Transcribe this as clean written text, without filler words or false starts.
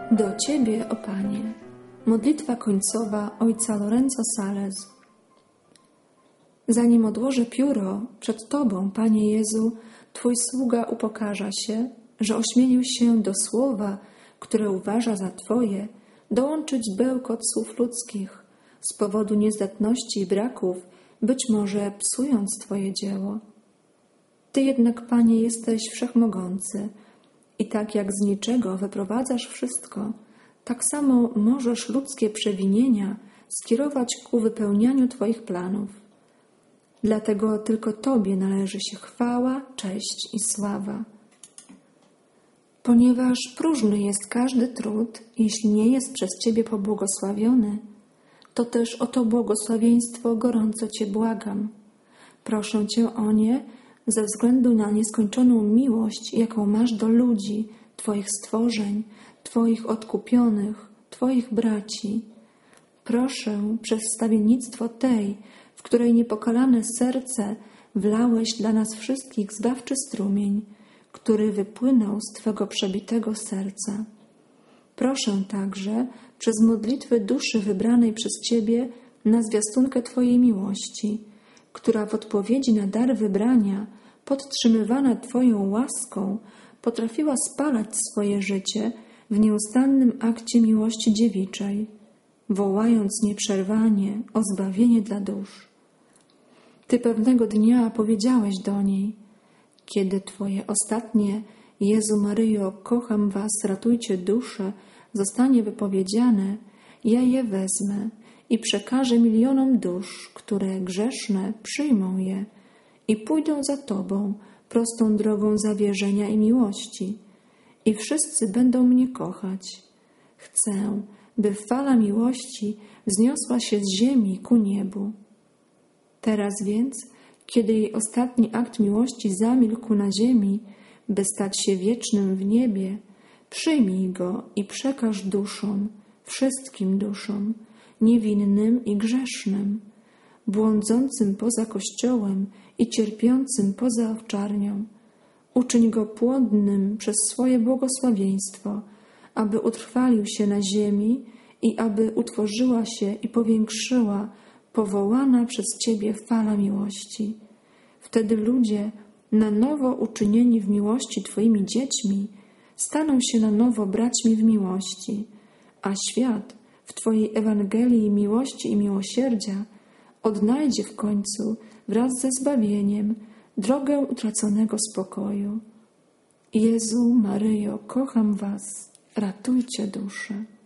Do Ciebie, o Panie. Modlitwa końcowa ojca Lorenzo Sales. Zanim odłożę pióro, przed Tobą, Panie Jezu, Twój sługa upokarza się, że ośmielił się do słowa, które uważa za Twoje, dołączyć bełkot słów ludzkich, z powodu niezdatności i braków, być może psując Twoje dzieło. Ty jednak, Panie, jesteś wszechmogący i tak jak z niczego wyprowadzasz wszystko, tak samo możesz ludzkie przewinienia skierować ku wypełnianiu Twoich planów. Dlatego tylko Tobie należy się chwała, cześć i sława. Ponieważ próżny jest każdy trud, jeśli nie jest przez Ciebie pobłogosławiony, to też o to błogosławieństwo gorąco Cię błagam. Proszę Cię o nie ze względu na nieskończoną miłość, jaką masz do ludzi, Twoich stworzeń, Twoich odkupionych, Twoich braci. Proszę przez wstawiennictwo tej, w której niepokalane serce wlałeś dla nas wszystkich zbawczy strumień, który wypłynął z Twego przebitego serca. Proszę także przez modlitwy duszy wybranej przez Ciebie na zwiastunkę Twojej miłości, która w odpowiedzi na dar wybrania, podtrzymywana Twoją łaską, potrafiła spalać swoje życie w nieustannym akcie miłości dziewiczej, wołając nieprzerwanie o zbawienie dla dusz. Ty pewnego dnia powiedziałeś do niej: kiedy Twoje ostatnie Jezu Maryjo, kocham Was, ratujcie dusze, zostanie wypowiedziane, ja je wezmę i przekażę milionom dusz, które grzeszne przyjmą je i pójdą za Tobą prostą drogą zawierzenia i miłości i wszyscy będą mnie kochać. Chcę, by fala miłości wzniosła się z ziemi ku niebu. Teraz więc, kiedy jej ostatni akt miłości zamilkł na ziemi, by stać się wiecznym w niebie, przyjmij go i przekaż duszom, wszystkim duszom, niewinnym i grzesznym, błądzącym poza Kościołem i cierpiącym poza owczarnią. Uczyń go płodnym przez swoje błogosławieństwo, aby utrwalił się na ziemi i aby utworzyła się i powiększyła powołana przez Ciebie fala miłości. Wtedy ludzie, na nowo uczynieni w miłości Twoimi dziećmi, staną się na nowo braćmi w miłości, a świat w Twojej Ewangelii miłości i miłosierdzia odnajdzie w końcu wraz ze zbawieniem drogę utraconego spokoju. Jezu, Maryjo, kocham Was, ratujcie dusze.